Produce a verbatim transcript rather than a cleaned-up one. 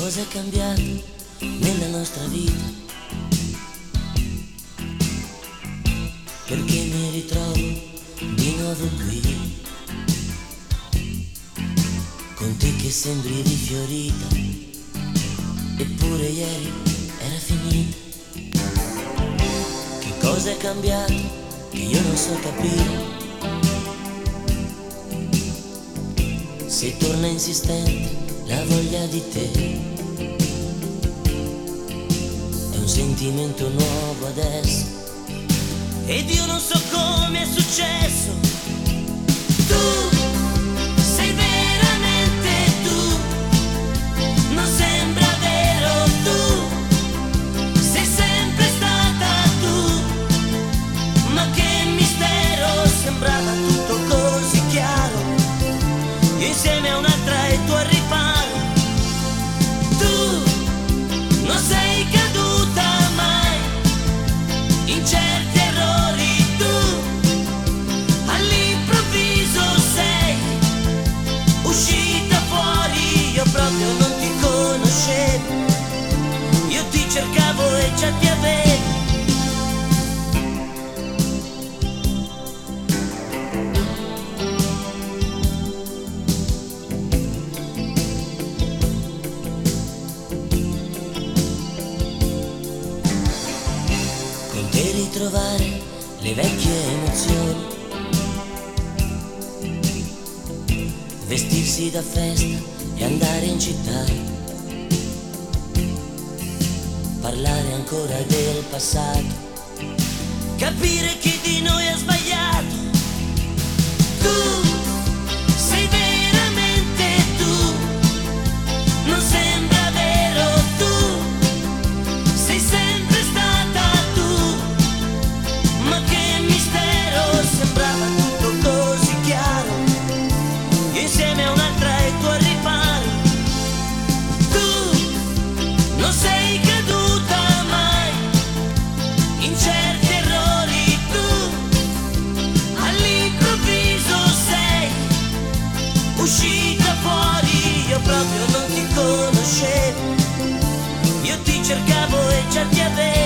cosa è cambiato nella nostra vita? Perché mi ritrovo di nuovo qui, con te che sembri rifiorita, eppure ieri era finita. Che cosa è cambiato che io non so capire? Se torna insistente la voglia di te, è un sentimento nuovo adesso, ed io non so come è successo. Tu sei veramente tu, non sembra vero, tu sei sempre stata tu, ma che mistero, sembrava tutto così chiaro, io insieme a un'altra e tu al riparo. Tu non sei caduta mai in certi errori, tu all'improvviso sei uscita fuori. Io proprio non ti conoscevo, io ti cercavo e già ti avevo. Ritrovare le vecchie emozioni, vestirsi da festa e andare in città, parlare ancora del passato, capire chi di noi ha sbagliato. Tu sei veramente tu, non sembra vero, tu sei sempre stata tu, ma che mistero, sembrava tutto così chiaro, io insieme a un'altra e tu al riparo. Tu non sei caduta mai in certi errori, tu all'improvviso sei uscita fuori. Io proprio non ti conoscevo, io ti cercavo e già ti avevo.